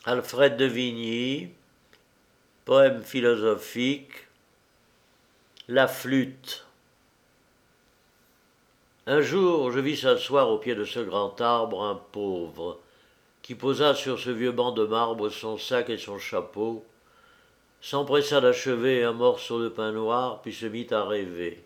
Alfred de Vigny, poème philosophique, La flûte. Un jour, je vis s'asseoir au pied de ce grand arbre un pauvre, qui posa sur ce vieux banc de marbre son sac et son chapeau, s'empressa d'achever un morceau de pain noir, puis se mit à rêver.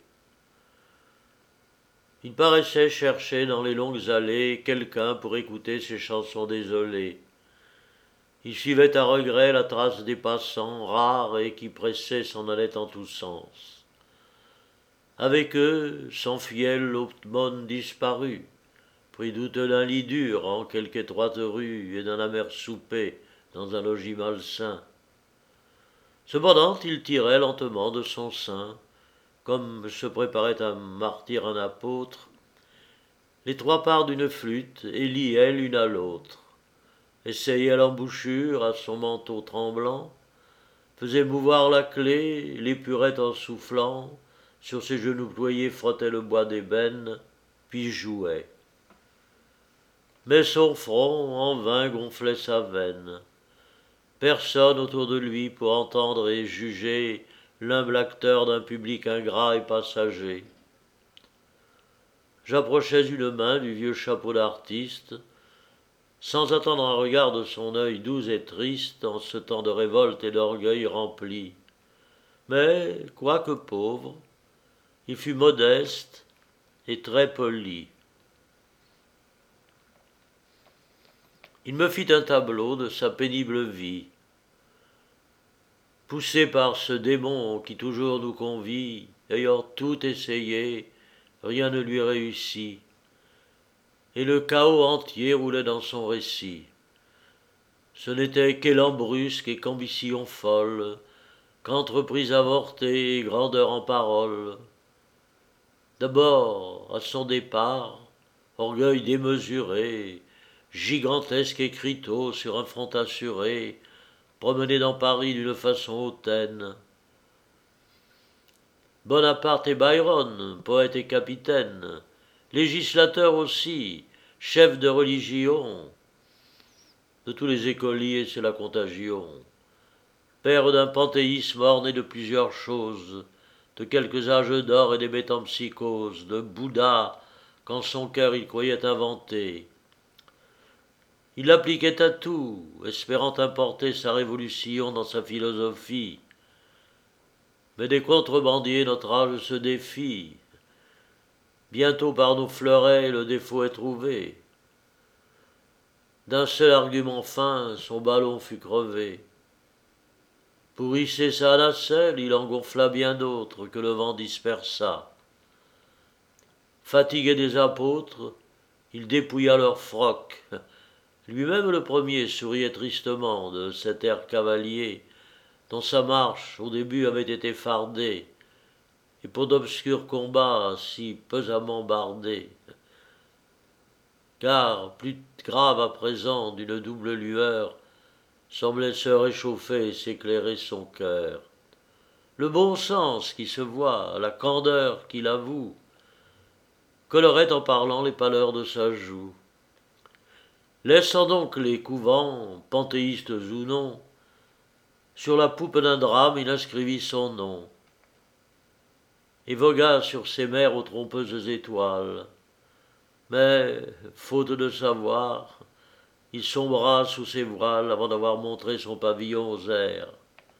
Il paraissait chercher dans les longues allées quelqu'un pour écouter ses chansons désolées. Il suivait à regret la trace des passants, rares et qui pressaient s'en allaient en tous sens. Avec eux s'enfuyait l'aumône disparu, pris doute d'un lit dur en quelque étroite rue et d'un amer souper dans un logis malsain. Cependant il tirait lentement de son sein, comme se préparait à martyr un apôtre, les trois parts d'une flûte et liait l'une à l'autre, essayait l'embouchure à son manteau tremblant, faisait mouvoir la clé, l'épurait en soufflant, sur ses genoux ployés frottait le bois d'ébène, puis jouait. Mais son front en vain gonflait sa veine. Personne autour de lui pour entendre et juger l'humble acteur d'un public ingrat et passager. J'approchais une main du vieux chapeau d'artiste, sans attendre un regard de son œil doux et triste en ce temps de révolte et d'orgueil rempli. Mais, quoique pauvre, il fut modeste et très poli. Il me fit un tableau de sa pénible vie. Poussé par ce démon qui toujours nous convie, ayant tout essayé, rien ne lui réussit, et le chaos entier roulait dans son récit. Ce n'était qu'élan brusque et qu'ambition folle, qu'entreprise avortée et grandeur en parole. D'abord, à son départ, orgueil démesuré, gigantesque écriteau sur un front assuré, promené dans Paris d'une façon hautaine. Bonaparte et Byron, poète et capitaine, législateur aussi, chef de religion. De tous les écoliers, c'est la contagion. Père d'un panthéisme orné de plusieurs choses, de quelques âges d'or et des métempsychoses, de Bouddha, qu'en son cœur il croyait inventer. Il l'appliquait à tout, espérant importer sa révolution dans sa philosophie. Mais des contrebandiers notre âge se défie. Bientôt par nos fleurets le défaut est trouvé. D'un seul argument fin, son ballon fut crevé. Pour hisser sa nacelle, il en gonfla bien d'autres que le vent dispersa. Fatigué des apôtres, il dépouilla leurs frocs. Lui-même le premier souriait tristement de cet air cavalier dont sa marche au début avait été fardée, et pour d'obscurs combats si pesamment bardés. Car, plus grave à présent d'une double lueur, semblait se réchauffer et s'éclairer son cœur. Le bon sens qui se voit, la candeur qu'il avoue, colorait en parlant les pâleurs de sa joue. Laissant donc les couvents, panthéistes ou non, sur la poupe d'un drame il inscrivit son nom, et vogua sur ces mers aux trompeuses étoiles. Mais, faute de savoir, il sombra sous ses voiles avant d'avoir montré son pavillon aux airs.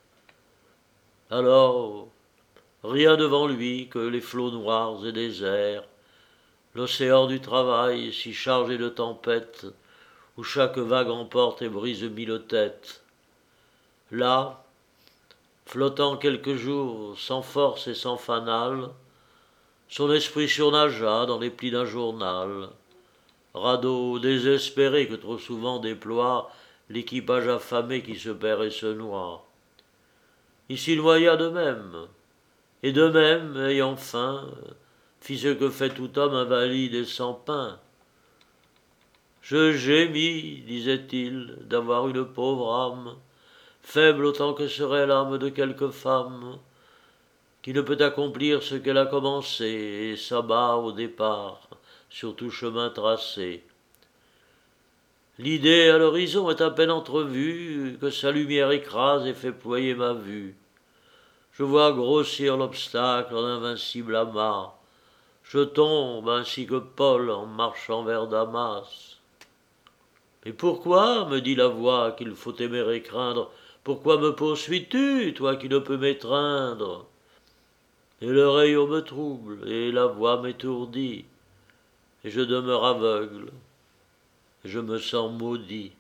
Alors, rien devant lui que les flots noirs et déserts, l'océan du travail si chargé de tempêtes, où chaque vague emporte et brise mille têtes. Là, flottant quelques jours sans force et sans fanal, son esprit surnagea dans les plis d'un journal, radeau désespéré que trop souvent déploie l'équipage affamé qui se perd et se noie. Il s'y noya de même, et de même, ayant faim, fit ce que fait tout homme invalide et sans pain. Je gémis, disait-il, d'avoir une pauvre âme, faible autant que serait l'âme de quelque femme, qui ne peut accomplir ce qu'elle a commencé et s'abat au départ sur tout chemin tracé. L'idée à l'horizon est à peine entrevue, que sa lumière écrase et fait ployer ma vue. Je vois grossir l'obstacle en invincible amas. Je tombe ainsi que Paul en marchant vers Damas. Mais pourquoi, me dit la voix, qu'il faut aimer et craindre, pourquoi me poursuis-tu, toi qui ne peux m'étreindre? Et le rayon me trouble, et la voix m'étourdit, et je demeure aveugle, et je me sens maudit.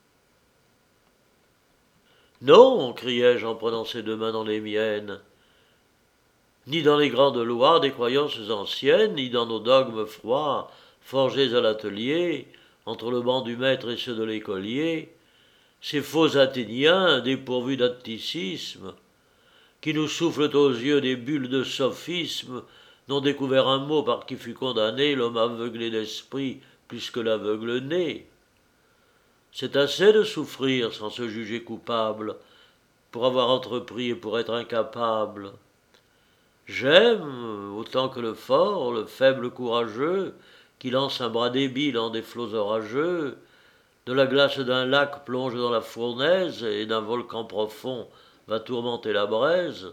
Non, criai-je en prenant ses deux mains dans les miennes, ni dans les grandes lois des croyances anciennes, ni dans nos dogmes froids, forgés à l'atelier, entre le banc du maître et ceux de l'écolier, ces faux athéniens dépourvus d'atticisme, qui nous soufflent aux yeux des bulles de sophisme, n'ont découvert un mot par qui fut condamné l'homme aveuglé d'esprit plus que l'aveugle né. C'est assez de souffrir sans se juger coupable, pour avoir entrepris et pour être incapable. J'aime, autant que le fort, le faible courageux, qui lance un bras débile en des flots orageux, de la glace d'un lac plonge dans la fournaise, et d'un volcan profond va tourmenter la braise.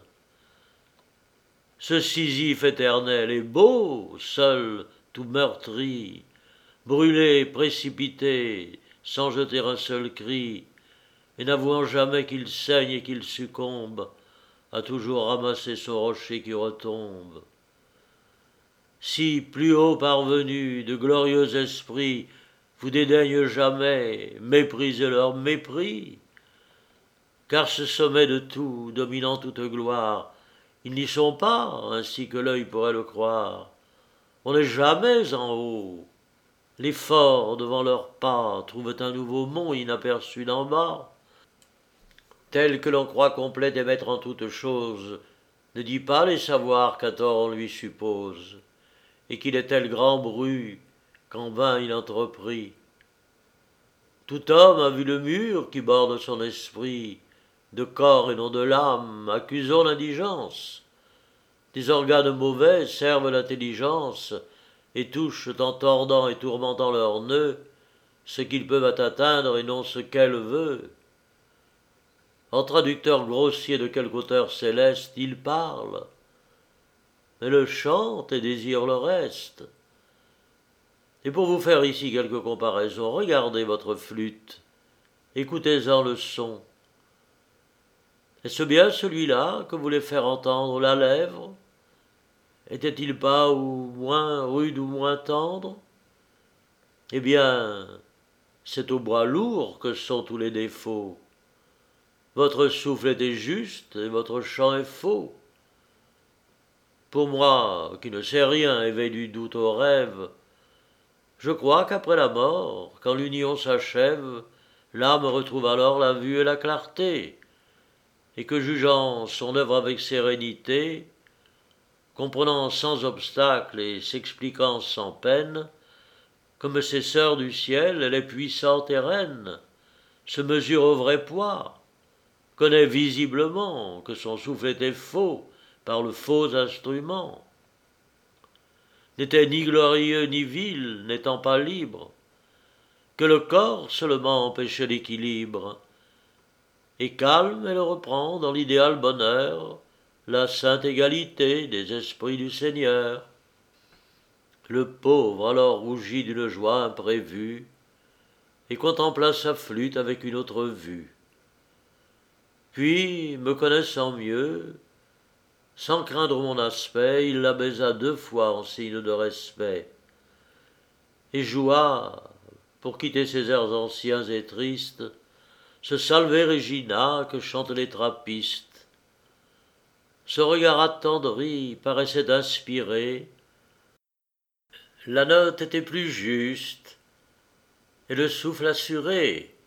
Ce Sisyphe éternel est beau, seul, tout meurtri, brûlé, précipité, sans jeter un seul cri, et n'avouant jamais qu'il saigne et qu'il succombe, a toujours ramassé son rocher qui retombe. Si, plus haut parvenu, de glorieux esprits, vous dédaignent jamais, méprisez leur mépris, car ce sommet de tout, dominant toute gloire, ils n'y sont pas, ainsi que l'œil pourrait le croire. On n'est jamais en haut. Les forts, devant leurs pas, trouvent un nouveau mont inaperçu d'en bas. Tel que l'on croit complet et maître en toutes choses, ne dit pas les savoirs qu'à tort on lui suppose, et qu'il est tel grand bruit qu'en vain il entreprit. Tout homme a vu le mur qui borde son esprit, de corps et non de l'âme, accusons l'indigence. Des organes mauvais servent l'intelligence, et touchent en tordant et tourmentant leurs nœuds ce qu'ils peuvent atteindre et non ce qu'elle veut. En traducteur grossier de quelque auteur céleste, il parle, mais le chante et désire le reste. Et pour vous faire ici quelques comparaisons, regardez votre flûte, écoutez-en le son. Est-ce bien celui-là que voulait faire entendre la lèvre? Était-il pas ou moins rude ou moins tendre? Eh bien, c'est au bras lourd que sont tous les défauts. Votre souffle était juste et votre chant est faux. Pour moi, qui ne sais rien, éveille du doute au rêve, je crois qu'après la mort, quand l'union s'achève, l'âme retrouve alors la vue et la clarté, et que jugeant son œuvre avec sérénité, comprenant sans obstacle et s'expliquant sans peine, comme ces sœurs du ciel, elle est puissante et reine, se mesure au vrai poids, connaît visiblement que son souffle était faux par le faux instrument, n'était ni glorieux ni vil, n'étant pas libre, que le corps seulement empêchait l'équilibre, et calme elle reprend dans l'idéal bonheur la sainte égalité des esprits du Seigneur. Le pauvre alors rougit d'une joie imprévue, et contempla sa flûte avec une autre vue. Puis, me connaissant mieux, sans craindre mon aspect, il la baisa 2 fois en signe de respect, et joua, pour quitter ces airs anciens et tristes, ce Salve Regina que chantent les trappistes. Ce regard attendri paraissait inspirer, la note était plus juste, et le souffle assuré,